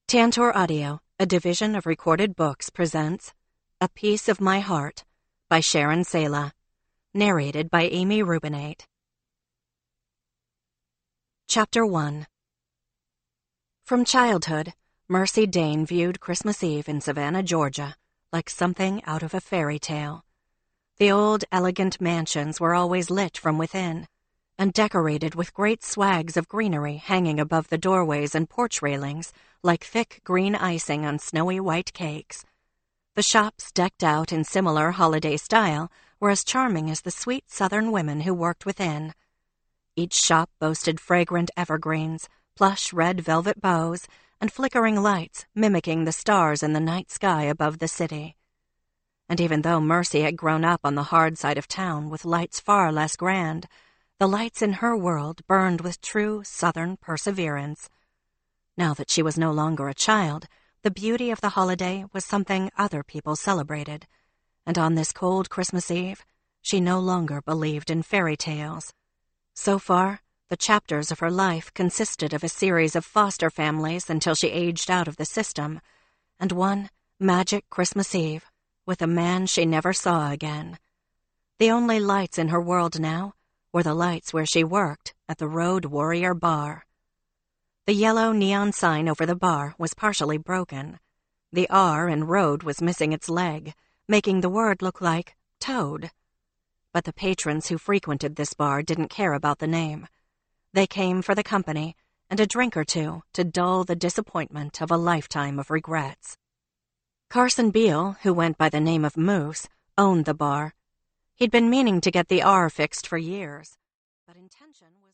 Tantor Audio, a division of Recorded Books, presents A Piece of My Heart by Sharon Sela, narrated by Amy Rubinate. Chapter 1. From childhood, Mercy Dane viewed Christmas Eve in Savannah, Georgia, like something out of a fairy tale. The old, elegant mansions were always lit from within, and decorated with great swags of greenery hanging above the doorways and porch railings like thick green icing on snowy white cakes. The shops, decked out in similar holiday style, were as charming as the sweet southern women who worked within. Each shop boasted fragrant evergreens, plush red velvet bows, and flickering lights mimicking the stars in the night sky above the city. And even though Mercy had grown up on the hard side of town with lights far less grand, the lights in her world burned with true Southern perseverance. Now that she was no longer a child, the beauty of the holiday was something other people celebrated, and on this cold Christmas Eve, she no longer believed in fairy tales. So far, the chapters of her life consisted of a series of foster families until she aged out of the system, and one magic Christmas Eve with a man she never saw again. The only lights in her world now were the lights where she worked at the Road Warrior Bar. The yellow neon sign over the bar was partially broken. The R in road was missing its leg, making the word look like toad. But the patrons who frequented this bar didn't care about the name. They came for the company and a drink or two to dull the disappointment of a lifetime of regrets. Carson Beale, who went by the name of Moose, owned the bar. He'd been meaning to get the R fixed for years, but intention was